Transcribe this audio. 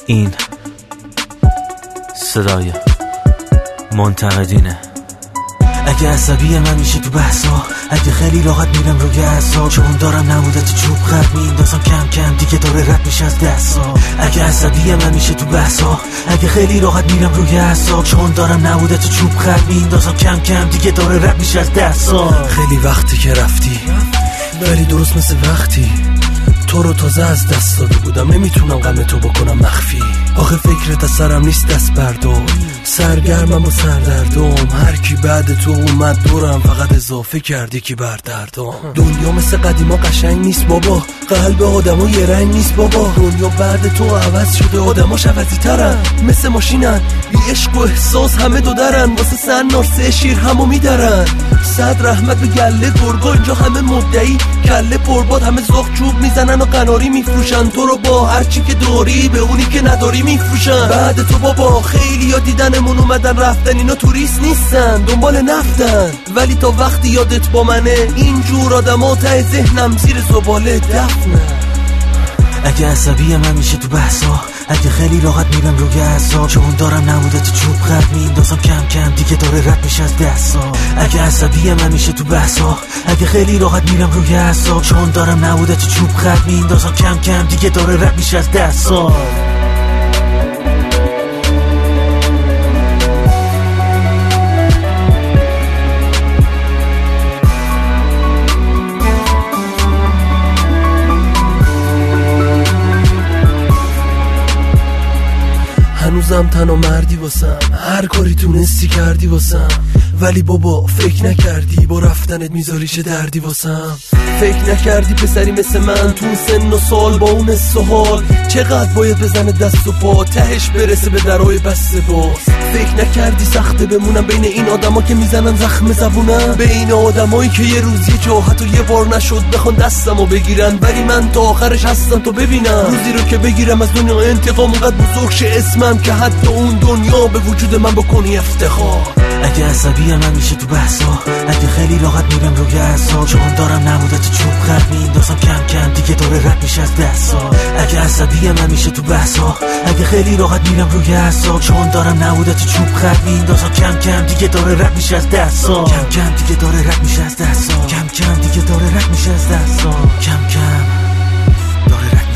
این صدای منتقدینه. اگه عصبی من میشه تو بحثا، اگه خیلی راحت میرم روی اعصاب، چون دارم نمودت چوب خط میندازم کم کم دیگه داره رد میشه از دستا. اگه عصبی من میشه تو بحثا، اگه خیلی راحت میرم روی اعصاب، چون دارم نمودت چوب خط میندازم کم کم دیگه داره رد میشه از دستا. خیلی وقتی که رفتی، ولی درست مثل وقتی تو رو تازه از دست داده بودم، نمیتونم غم تو بکنم مخفی. آخه فکرت از سرم نیست دست بردار، سرگرمم و سردردم. هر کی بعد تو اومد دورم، فقط اضافه کردی که بردردم. دنیا مثل قدیما قشنگ نیست بابا، قلب آدمو یه رنگ نیست بابا. دنیا بعد تو عوض شده، آدماش عوضی ترن، مثل ماشینن بی عشق و احساس همه دو درن. واسه سن سه شیر همو میدرن. صد رحمت به گله گرگا، اینجا همه مدعی کله پرباد، همه زاغ چوب میزنن و قناری میفروشن. تو رو با هرچی که داری به اونی که نداری میفروشن. بعد تو بابا خیلی ها دیدنمون اومدن رفتن، اینا توریست نیستن دنبال نفتن. ولی تا وقتی یادت با منه، اینجور آدم ها ته ذهنم زیر زباله دفنه. اگه عصبی من میشه تو بحثا، اگه خیلی راحت میرم روی اعصاب، چون دارم نمودت چوب خط میندازم کم کم دیگه داره رد میشه از دستا. اگه عصبی من میشه تو بحثا، اگه خیلی راحت میرم روی اعصاب، چون دارم نمودت چوب خط میندازم کم کم دیگه داره رد میشه از دستا. هنوزم تنها مردی واسم، هر کاری تونستی کردی واسم، ولی بابا فکر نکردی با رفتنت میذاری چه دردی واسم. فکر نکردی پسری مثل من تو سن و سال با اون سوال چقدر باید بزنه دست و پا تهش برسه به درای بسته باز. فکر نکردی سخته بمونم بین این آدما که میزنن زخم زبونم، بین آدمایی که یه روز یه جاحت و یه بار نشد بخوان دستمو بگیرن، ولی من تا آخرش هستم تو ببینم. روزی رو که بگیرم از دنیا انتقام، اونقدر بزرگ شه اسمم که حتی اون دنیا به وجود من بکنی افتخار. اگه عصبی من میشه تو بحثا، اگه خیلی راحت میرم روی اعصاب، چون دارم نمودت چوب خط میندازم کم کم دیگه داره رد میشه از دستا. اگه عصبی من میشه تو بحثا، اگه خیلی راحت میرم روی اعصاب، چون دارم نمودت چوب خط میندازم کم کم دیگه داره رد میشه از دستا. کم کم دیگه داره رد میشه از دستا. کم کم دیگه داره رد میشه از دستا. کم کم داره رد